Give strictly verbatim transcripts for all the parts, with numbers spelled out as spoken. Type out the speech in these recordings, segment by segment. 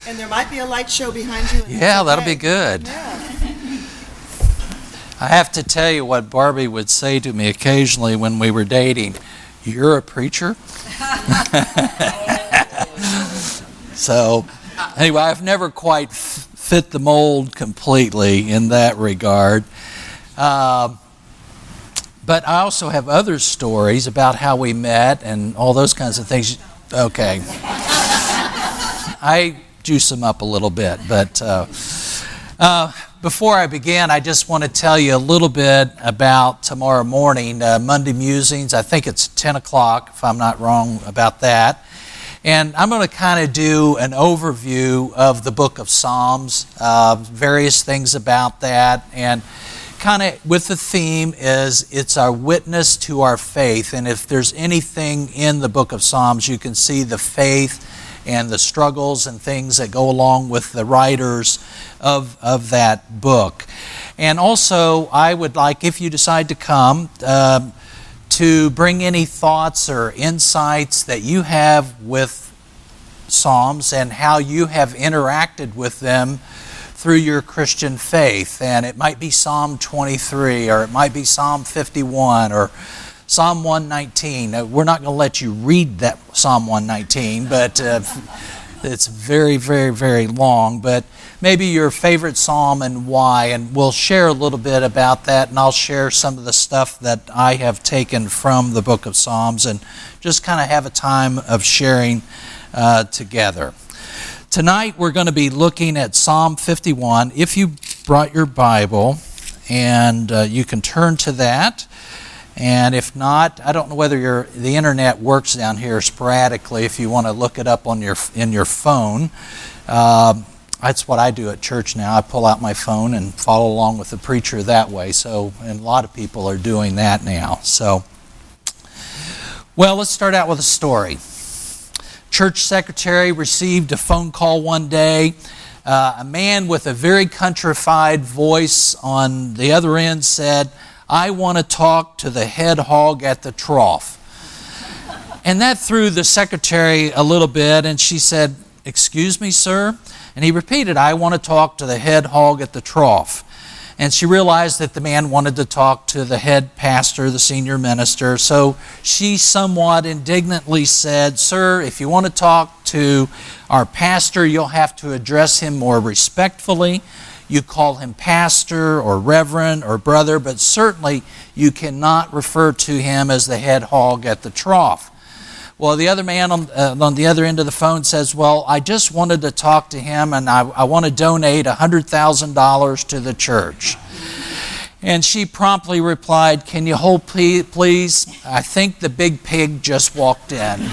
And there might be a light show behind you. Yeah, that'll be good. Yeah. I have to tell you what Barbie would say to me occasionally when we were dating. You're a preacher? So, anyway, I've never quite f- fit the mold completely in that regard. Uh, but I also have other stories about how we met and all those kinds of things. Okay. I juice them up a little bit, but uh, uh, before I begin, I just want to tell you a little bit about tomorrow morning, uh, Monday Musings. I think it's ten o'clock, if I'm not wrong about that. And I'm going to kind of do an overview of the book of Psalms, uh, various things about that, and kind of with the theme is it's our witness to our faith. And if there's anything in the book of Psalms, you can see the faith and the struggles and things that go along with the writers of, of that book. And also, I would like, if you decide to come, um, to bring any thoughts or insights that you have with Psalms and how you have interacted with them through your Christian faith. And it might be Psalm twenty-three, or it might be Psalm fifty-one, or Psalm one nineteen. We're not going to let you read that Psalm one nineteen, but uh, it's very, very, very long. But maybe your favorite psalm and why, and we'll share a little bit about that, and I'll share some of the stuff that I have taken from the book of Psalms and just kind of have a time of sharing uh, together. Tonight we're going to be looking at Psalm fifty-one. If you brought your Bible, and uh, you can turn to that. And if not, I don't know whether your the internet works down here sporadically. If you want to look it up on your in your phone, uh, that's what I do at church now. I pull out my phone and follow along with the preacher that way. So, and a lot of people are doing that now. So, well, let's start out with a story. Church secretary received a phone call one day. Uh, a man with a very countrified voice on the other end said, "I want to talk to the head hog at the trough." And that threw the secretary a little bit, and she said, "Excuse me, sir?" And he repeated, "I want to talk to the head hog at the trough." And she realized that the man wanted to talk to the head pastor, the senior minister. So she somewhat indignantly said, "Sir, if you want to talk to our pastor, you'll have to address him more respectfully. You call him pastor or reverend or brother, but certainly you cannot refer to him as the head hog at the trough." Well, the other man on, uh, on the other end of the phone says, "Well, I just wanted to talk to him, and I, I want to donate one hundred thousand dollars to the church." And she promptly replied, "Can you hold please? I think the big pig just walked in."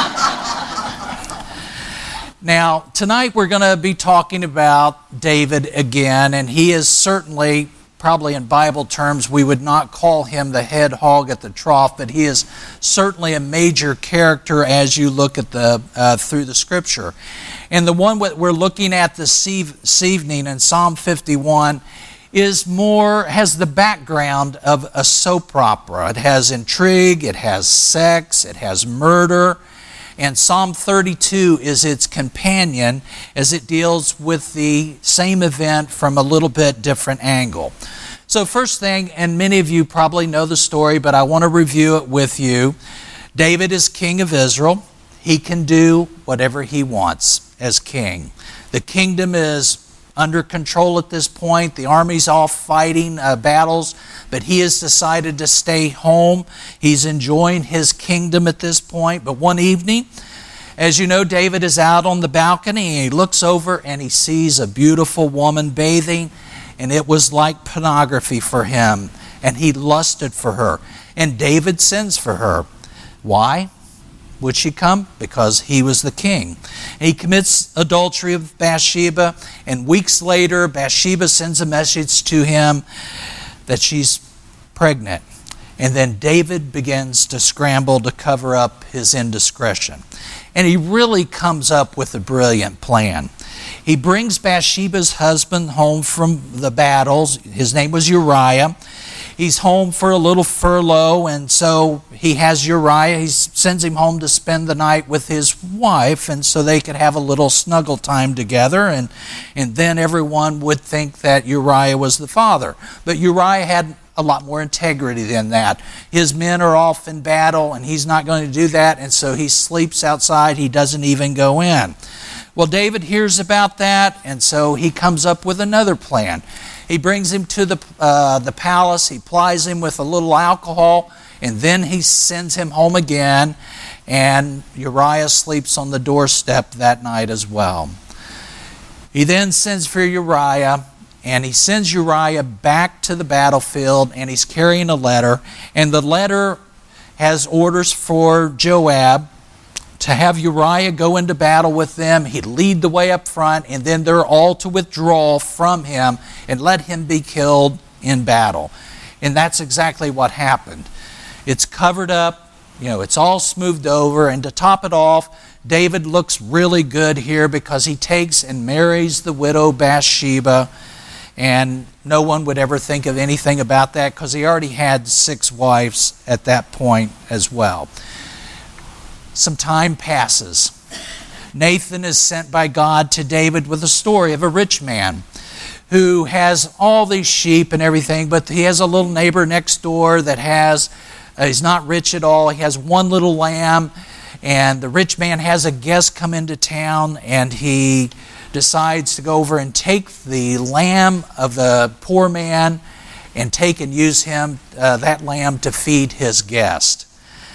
Now, tonight we're going to be talking about David again, and he is certainly, probably in Bible terms, we would not call him the head hog at the trough, but he is certainly a major character as you look at the uh, through the Scripture. And the one we're looking at this evening in Psalm fifty-one is more, has the background of a soap opera. It has intrigue, it has sex, it has murder. And Psalm thirty-two is its companion as it deals with the same event from a little bit different angle. So first thing, and many of you probably know the story, but I want to review it with you. David is king of Israel. He can do whatever he wants as king. The kingdom is under control at this point. The army's off fighting uh, battles, but he has decided to stay home. He's enjoying his kingdom at this point. But one evening, as you know, David is out on the balcony, and he looks over and he sees a beautiful woman bathing, and it was like pornography for him, and he lusted for her. And David sends for her. Why would she come? Because he was the king. And he commits adultery with Bathsheba, and weeks later, Bathsheba sends a message to him that she's pregnant. And then David begins to scramble to cover up his indiscretion. And he really comes up with a brilliant plan. He brings Bathsheba's husband home from the battles. His name was Uriah. he's home for a little furlough, and so he has Uriah. He sends him home to spend the night with his wife, and so they could have a little snuggle time together, and, and then everyone would think that Uriah was the father. But Uriah had a lot more integrity than that. His men are off in battle, and he's not going to do that, and so he sleeps outside. He doesn't even go in. Well, David hears about that, and so he comes up with another plan. He brings him to the uh, the palace. He plies him with a little alcohol, and then he sends him home again, and Uriah sleeps on the doorstep that night as well. He then sends for Uriah, and he sends Uriah back to the battlefield, and he's carrying a letter, and the letter has orders for Joab to have Uriah go into battle with them. He'd lead the way up front, and then they're all to withdraw from him and let him be killed in battle. And that's exactly what happened. It's covered up, you know, it's all smoothed over, and to top it off, David looks really good here because he takes and marries the widow Bathsheba, and no one would ever think of anything about that because he already had six wives at that point as well. Some time passes. Nathan is sent by God to David with a story of a rich man who has all these sheep and everything, but he has a little neighbor next door that has, uh, he's not rich at all. He has one little lamb, and the rich man has a guest come into town, and he decides to go over and take the lamb of the poor man and take and use him, uh, that lamb, to feed his guest.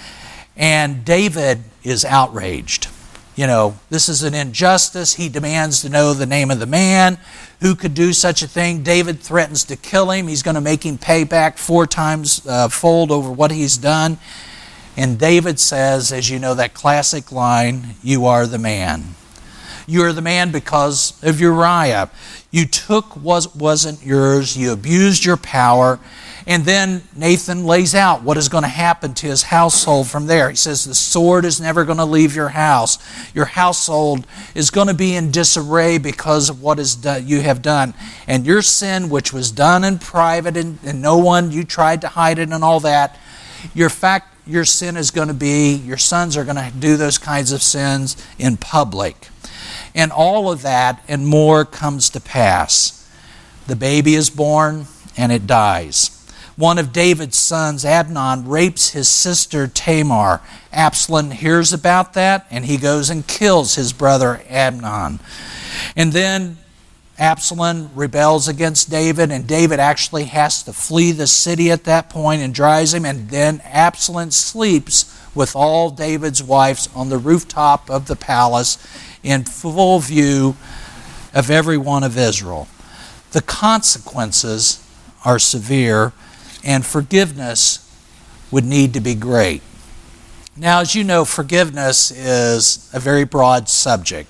And David is outraged. You know, this is an injustice. He demands to know the name of the man who could do such a thing. David threatens to kill him. He's going to make him pay back four times uh, fold over what he's done. And David says, as you know, that classic line, "You are the man." You are the man because of Uriah. You took what wasn't yours. You abused your power. And then Nathan lays out what is going to happen to his household from there. He says, the sword is never going to leave your house. Your household is going to be in disarray because of what is done, you have done. And your sin, which was done in private and, and no one, you tried to hide it and all that, your fact, your sin is going to be, your sons are going to do those kinds of sins in public. And all of that and more comes to pass. The baby is born and it dies. One of David's sons, Amnon, rapes his sister Tamar. Absalom hears about that, and he goes and kills his brother Amnon. And then Absalom rebels against David, and David actually has to flee the city at that point and drives him. And then Absalom sleeps with all David's wives on the rooftop of the palace in full view of every one of Israel. The consequences are severe, and forgiveness would need to be great. Now, as you know, forgiveness is a very broad subject.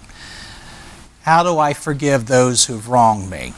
How do I forgive those who've wronged me?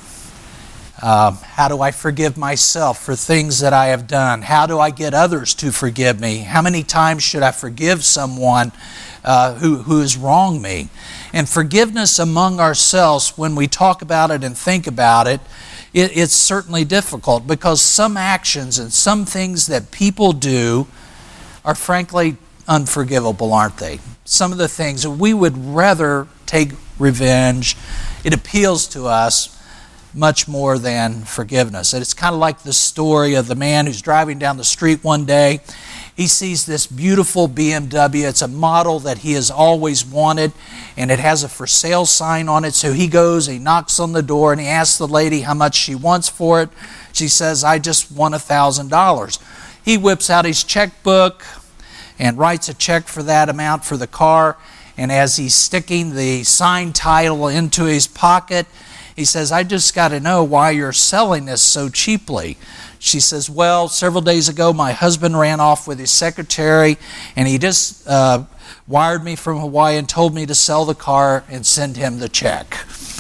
Uh, how do I forgive myself for things that I have done? How do I get others to forgive me? How many times should I forgive someone uh, who, who has wronged me? And forgiveness among ourselves, when we talk about it and think about it, it, it's certainly difficult because some actions and some things that people do are frankly unforgivable, aren't they? Some of the things we would rather take revenge. It appeals to us much more than forgiveness. And it's kind of like the story of the man who's driving down the street one day. He sees this beautiful B M W. It's a model that he has always wanted, and it has a for sale sign on it. So he goes, he knocks on the door, and he asks the lady how much she wants for it. She says, I just want one thousand dollars. He whips out his checkbook and writes a check for that amount for the car. And as he's sticking the signed title into his pocket, he says, I just got to know why you're selling this so cheaply. She says, well, several days ago, my husband ran off with his secretary, and he just uh, wired me from Hawaii and told me to sell the car and send him the check.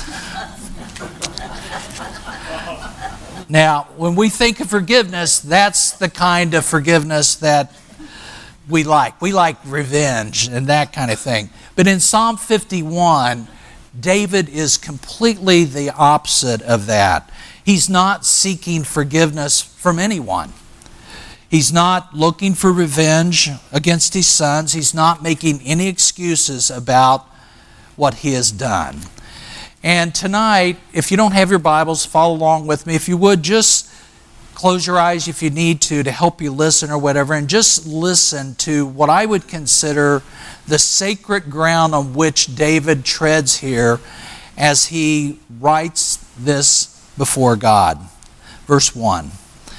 Now, when we think of forgiveness, that's the kind of forgiveness that we like. We like revenge and that kind of thing. But in Psalm fifty-one, David is completely the opposite of that. He's not seeking forgiveness from anyone. He's not looking for revenge against his sons. He's not making any excuses about what he has done. And tonight, if you don't have your Bibles, follow along with me. If you would, just close your eyes if you need to, to help you listen or whatever, and just listen to what I would consider the sacred ground on which David treads here as he writes this before God. Verse one.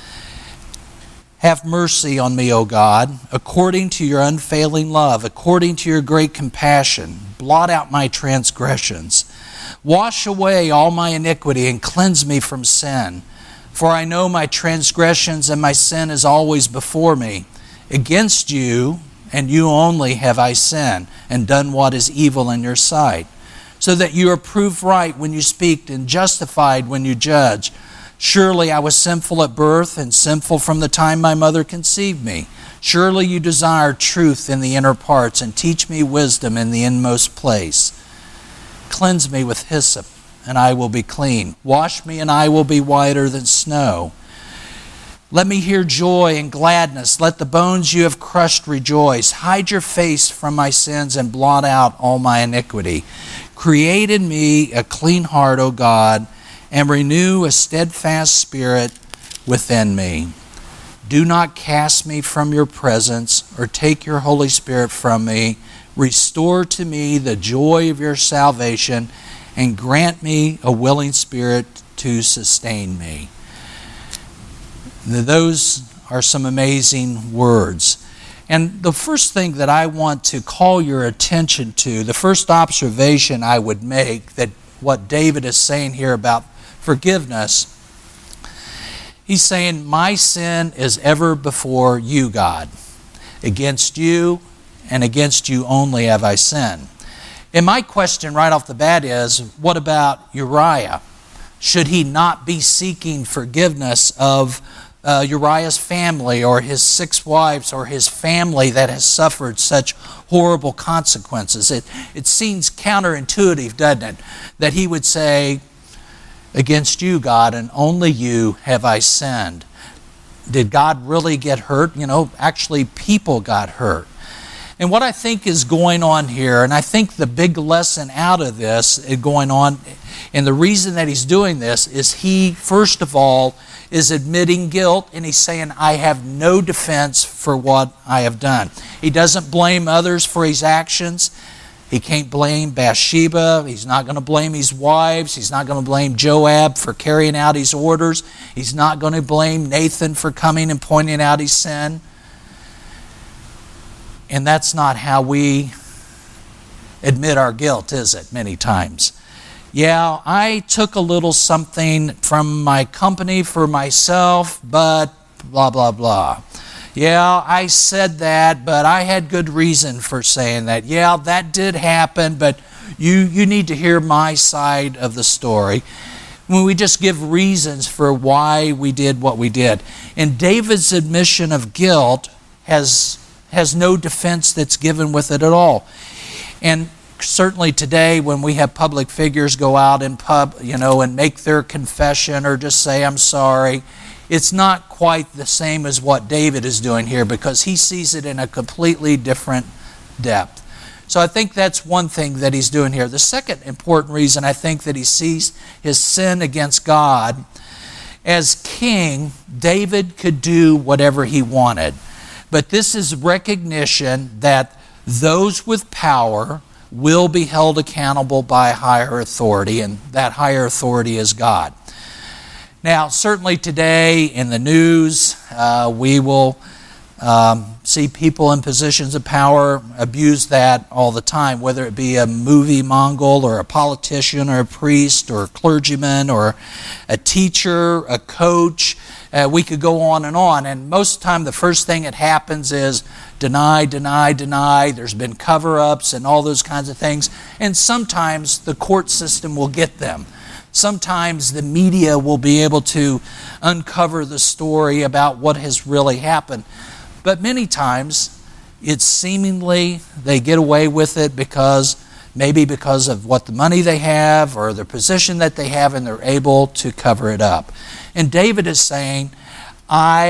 Have mercy on me, O God, according to your unfailing love, according to your great compassion. Blot out my transgressions. Wash away all my iniquity and cleanse me from sin. For I know my transgressions and my sin is always before me. Against you, and you only, have I sinned, and done what is evil in your sight, so that you are proved right when you speak and justified when you judge. Surely I was sinful at birth and sinful from the time my mother conceived me. Surely you desire truth in the inner parts and teach me wisdom in the inmost place. Cleanse me with hyssop, and I will be clean. Wash me, and I will be whiter than snow. Let me hear joy and gladness. Let the bones you have crushed rejoice. Hide your face from my sins and blot out all my iniquity. Create in me a clean heart, O God, and renew a steadfast spirit within me. Do not cast me from your presence or take your Holy Spirit from me. Restore to me the joy of your salvation and grant me a willing spirit to sustain me. Those are some amazing words. And the first thing that I want to call your attention to, the first observation I would make that what David is saying here about forgiveness, he's saying, my sin is ever before you, God. Against you and against you only have I sinned. And my question right off the bat is, what about Uriah? Should he not be seeking forgiveness of uh, Uriah's family or his six wives or his family that has suffered such horrible consequences? It, it seems counterintuitive, doesn't it, that he would say, against you, God, and only you have I sinned. Did God really get hurt? You know, actually people got hurt. And what I think is going on here, and I think the big lesson out of this is going on, and the reason that he's doing this is he, first of all, is admitting guilt, and he's saying, I have no defense for what I have done. He doesn't blame others for his actions. He can't blame Bathsheba. He's not going to blame his wives. He's not going to blame Joab for carrying out his orders. He's not going to blame Nathan for coming and pointing out his sin. And that's not how we admit our guilt, is it, many times? Yeah, I took a little something from my company for myself, but blah, blah, blah. Yeah, I said that, but I had good reason for saying that. Yeah, that did happen, but you, you need to hear my side of the story. When we just give reasons for why we did what we did. And David's admission of guilt has, has no defense that's given with it at all. And certainly today when we have public figures go out in pub, you know, and make their confession or just say, I'm sorry, it's not quite the same as what David is doing here because he sees it in a completely different depth. So I think that's one thing that he's doing here. The second important reason I think that he sees his sin against God, as king, David could do whatever he wanted. But this is recognition that those with power will be held accountable by a higher authority, and that higher authority is God. Now, certainly today in the news, uh, we will um, see people in positions of power abuse that all the time, whether it be a movie mogul or a politician or a priest or a clergyman or a teacher, a coach. Uh, we could go on and on. And most of the time, the first thing that happens is deny, deny, deny. There's been cover-ups and all those kinds of things. And sometimes the court system will get them. Sometimes the media will be able to uncover the story about what has really happened. But many times, it's seemingly they get away with it because maybe because of what the money they have or the position that they have, and they're able to cover it up. And David is saying, I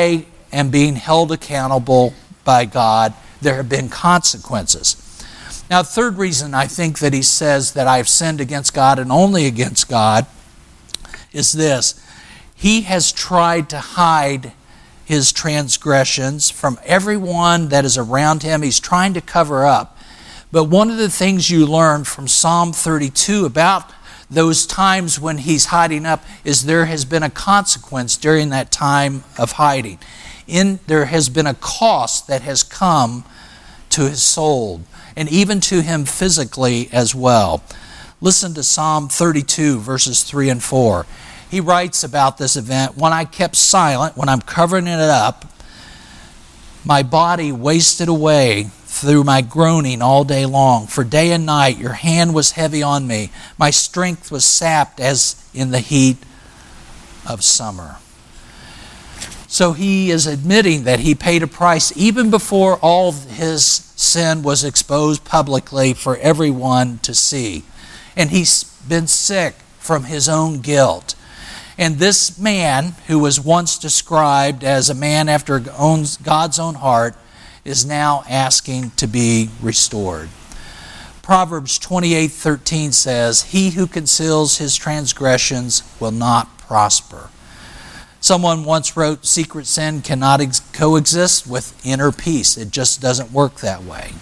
and being held accountable by God, there have been consequences. Now, the third reason I think that he says that I have sinned against God and only against God is this. He has tried to hide his transgressions from everyone that is around him. He's trying to cover up. But one of the things you learn from Psalm thirty-two about those times when he's hiding up is there has been a consequence during that time of hiding. In, there has been a cost that has come to his soul and even to him physically as well. Listen to Psalm thirty-two, verses three and four. He writes about this event, when I kept silent, when I'm covering it up, my body wasted away through my groaning all day long. For day and night your hand was heavy on me. My strength was sapped as in the heat of summer. So he is admitting that he paid a price even before all his sin was exposed publicly for everyone to see. And he's been sick from his own guilt. And this man, who was once described as a man after God's own heart, is now asking to be restored. Proverbs twenty-eight thirteen says, "He who conceals his transgressions will not prosper." Someone once wrote, secret sin cannot ex- coexist with inner peace. It just doesn't work that way.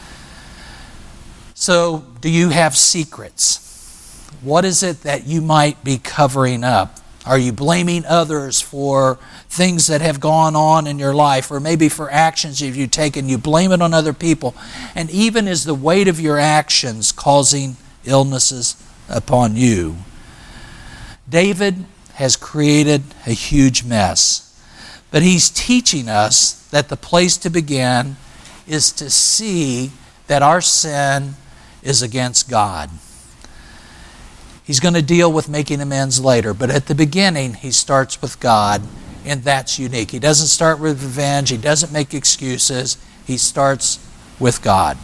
So, do you have secrets? What is it that you might be covering up? Are you blaming others for things that have gone on in your life, or maybe for actions that you've taken? You blame it on other people. And even is the weight of your actions causing illnesses upon you? David has created a huge mess. But he's teaching us that the place to begin is to see that our sin is against God. He's going to deal with making amends later, but at the beginning, he starts with God, and that's unique. He doesn't start with revenge. He doesn't make excuses. He starts with God.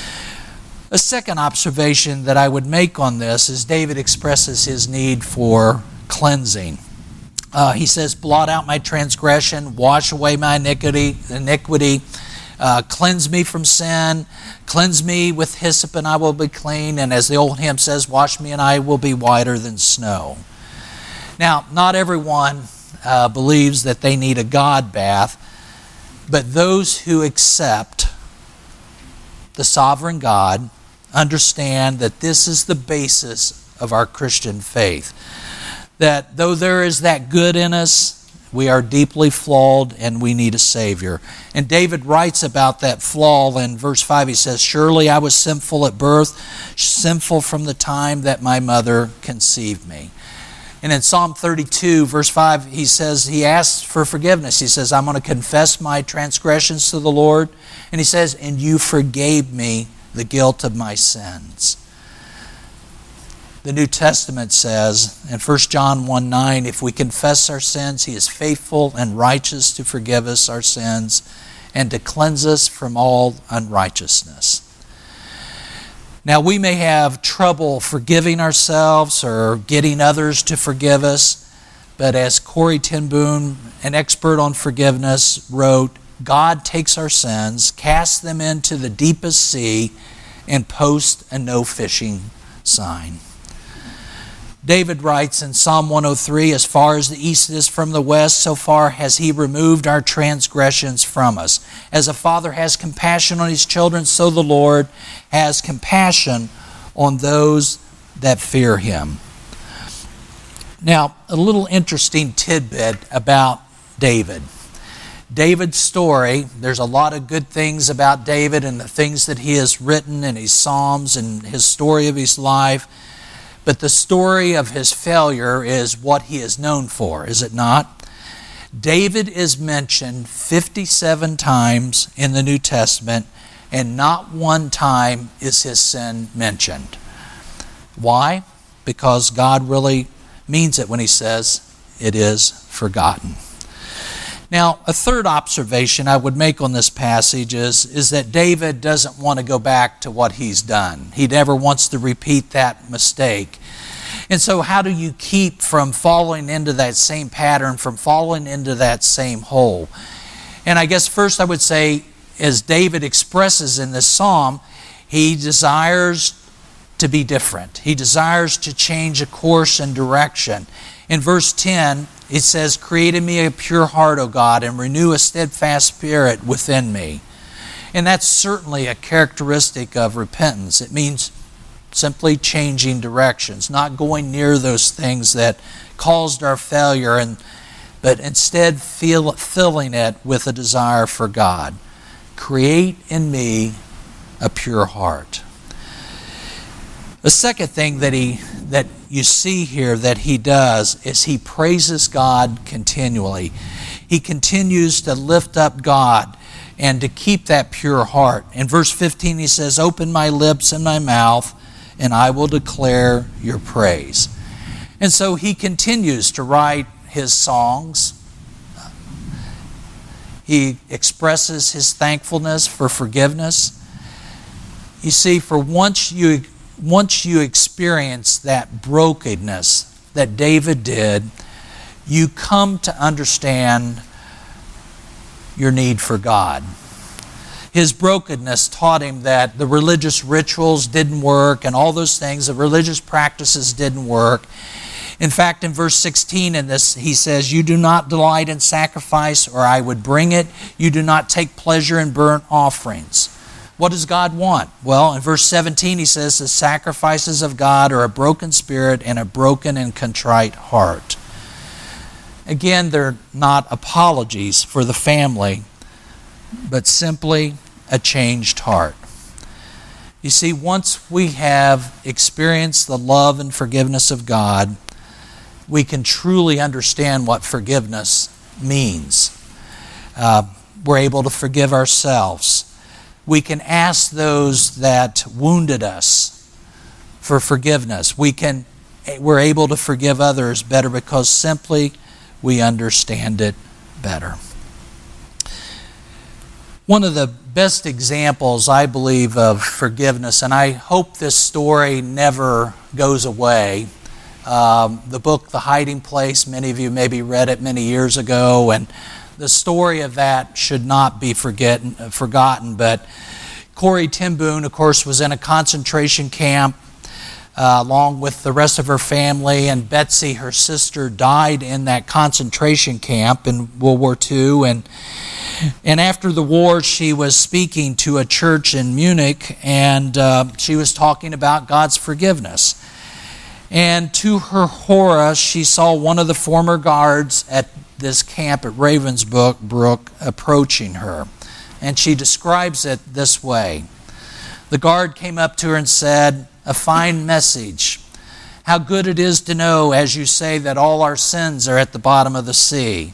A second observation that I would make on this is David expresses his need for cleansing. Uh, he says, blot out my transgression, wash away my iniquity, iniquity. Uh, cleanse me from sin, cleanse me with hyssop and I will be clean, and as the old hymn says, wash me and I will be whiter than snow. Now, not everyone uh, believes that they need a God bath, but those who accept the sovereign God understand that this is the basis of our Christian faith. That though there is that good in us, we are deeply flawed and we need a Savior. And David writes about that flaw in verse five. He says, surely I was sinful at birth, sinful from the time that my mother conceived me. And in Psalm thirty-two, verse five, he says, he asks for forgiveness. He says, I'm going to confess my transgressions to the Lord. And he says, and you forgave me the guilt of my sins. The New Testament says in First John one nine, if we confess our sins, he is faithful and righteous to forgive us our sins and to cleanse us from all unrighteousness. Now, we may have trouble forgiving ourselves or getting others to forgive us, but as Corrie ten Boom, an expert on forgiveness, wrote, God takes our sins, casts them into the deepest sea, and posts a no fishing sign. David writes in Psalm one oh three, as far as the east is from the west, so far has he removed our transgressions from us. As a father has compassion on his children, so the Lord has compassion on those that fear him. Now, a little interesting tidbit about David. David's story, there's a lot of good things about David and the things that he has written in his Psalms and his story of his life. But the story of his failure is what he is known for, is it not? David is mentioned fifty-seven times in the New Testament, and not one time is his sin mentioned. Why? Because God really means it when he says it is forgotten. Now, a third observation I would make on this passage is, is that David doesn't want to go back to what he's done. He never wants to repeat that mistake. And so how do you keep from falling into that same pattern, from falling into that same hole? And I guess first I would say, as David expresses in this psalm, he desires to be different. He desires to change a course and direction. In verse ten, it says, "Create in me a pure heart, O God, and renew a steadfast spirit within me." And that's certainly a characteristic of repentance. It means simply changing directions, not going near those things that caused our failure, and but instead feel, filling it with a desire for God. Create in me a pure heart. The second thing that he that you see here that he does is he praises God continually. He continues to lift up God and to keep that pure heart. In verse fifteen he says, "Open my lips and my mouth, and I will declare your praise." And so he continues to write his songs. He expresses his thankfulness for forgiveness. You see, for once you once you experience that brokenness that David did, you come to understand your need for God. His brokenness taught him that the religious rituals didn't work and all those things, the religious practices didn't work. In fact, in verse sixteen in this, he says, "You do not delight in sacrifice, or I would bring it. You do not take pleasure in burnt offerings." What does God want? Well, in verse seventeen he says, "The sacrifices of God are a broken spirit and a broken and contrite heart." Again, they're not apologies for the family, but simply a changed heart. You see, once we have experienced the love and forgiveness of God, we can truly understand what forgiveness means. Uh, we're able to forgive ourselves. We can ask those that wounded us for forgiveness. We can, we're able to forgive others better because simply we understand it better. One of the best examples, I believe, of forgiveness, and I hope this story never goes away. Um, the book, The Hiding Place, many of you maybe read it many years ago, and the story of that should not be forget, forgotten. But Corrie ten Boom, of course, was in a concentration camp uh, along with the rest of her family, and Betsy, her sister, died in that concentration camp in World War Two. And And after the war, she was speaking to a church in Munich, and uh, she was talking about God's forgiveness. And to her horror, she saw one of the former guards at this camp at Ravensbrück approaching her. And she describes it this way. The guard came up to her and said, "A fine message. How good it is to know, as you say, that all our sins are at the bottom of the sea."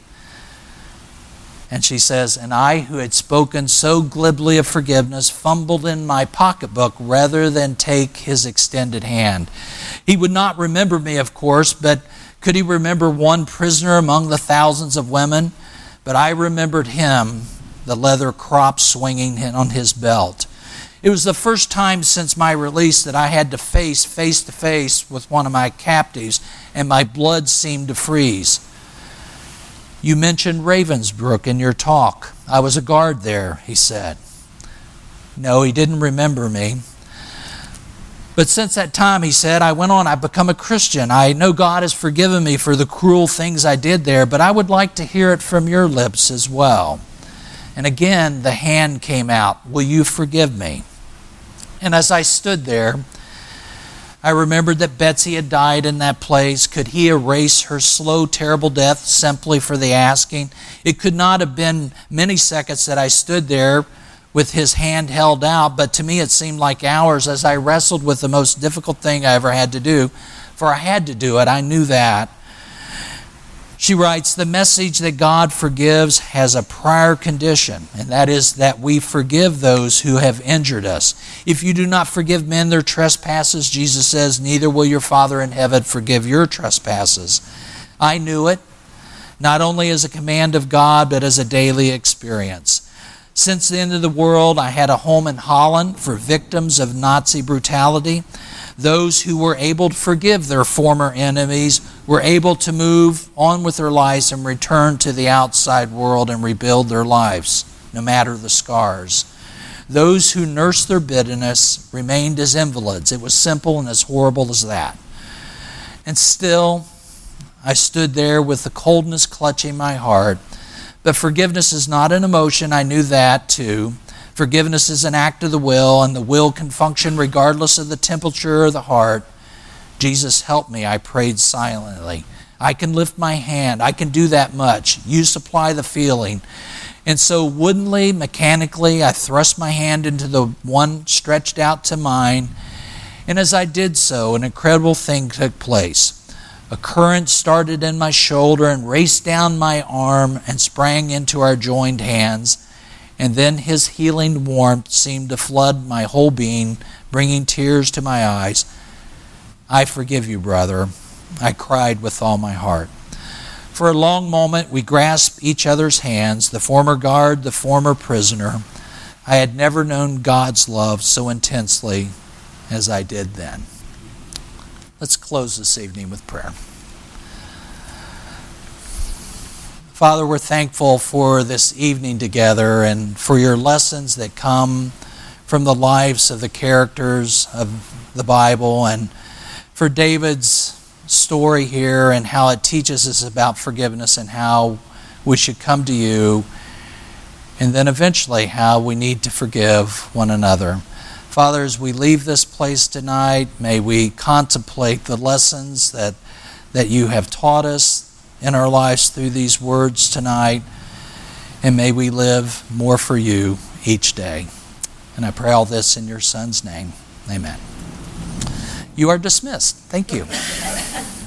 And she says, "And I, who had spoken so glibly of forgiveness, fumbled in my pocketbook rather than take his extended hand. He would not remember me, of course, but could he remember one prisoner among the thousands of women? But I remembered him, the leather crop swinging on his belt. It was the first time since my release that I had to face face to face with one of my captives, and my blood seemed to freeze. You mentioned Ravensbrück in your talk. I was a guard there," he said. No, he didn't remember me. "But since that time," he said, "I went on, I've become a Christian. I know God has forgiven me for the cruel things I did there, but I would like to hear it from your lips as well." And again, the hand came out, "Will you forgive me?" And as I stood there, I remembered that Betsy had died in that place. Could he erase her slow, terrible death simply for the asking? It could not have been many seconds that I stood there with his hand held out, but to me it seemed like hours as I wrestled with the most difficult thing I ever had to do, for I had to do it. I knew that. She writes, "The message that God forgives has a prior condition, and that is that we forgive those who have injured us. If you do not forgive men their trespasses," Jesus says, "neither will your Father in heaven forgive your trespasses." I knew it, not only as a command of God, but as a daily experience. Since the end of the world, I had a home in Holland for victims of Nazi brutality. Those who were able to forgive their former enemies were able to move on with their lives and return to the outside world and rebuild their lives, no matter the scars. Those who nursed their bitterness remained as invalids. It was simple and as horrible as that. And still, I stood there with the coldness clutching my heart. But forgiveness is not an emotion. I knew that too. Forgiveness is an act of the will, and the will can function regardless of the temperature of the heart. Jesus, help me, I prayed silently. I can lift my hand. I can do that much. You supply the feeling. And so woodenly, mechanically, I thrust my hand into the one stretched out to mine. And as I did so, an incredible thing took place. A current started in my shoulder and raced down my arm and sprang into our joined hands. And then his healing warmth seemed to flood my whole being, bringing tears to my eyes. I forgive you, brother, I cried with all my heart. For a long moment we grasped each other's hands, the former guard, the former prisoner. I had never known God's love so intensely as I did then. Let's close this evening with prayer. Father, we're thankful for this evening together and for your lessons that come from the lives of the characters of the Bible, and for David's story here and how it teaches us about forgiveness and how we should come to you, and then eventually how we need to forgive one another. Father, as we leave this place tonight, may we contemplate the lessons that, that you have taught us in our lives through these words tonight, and may we live more for you each day. And I pray all this in your Son's name. Amen. You are dismissed. Thank you.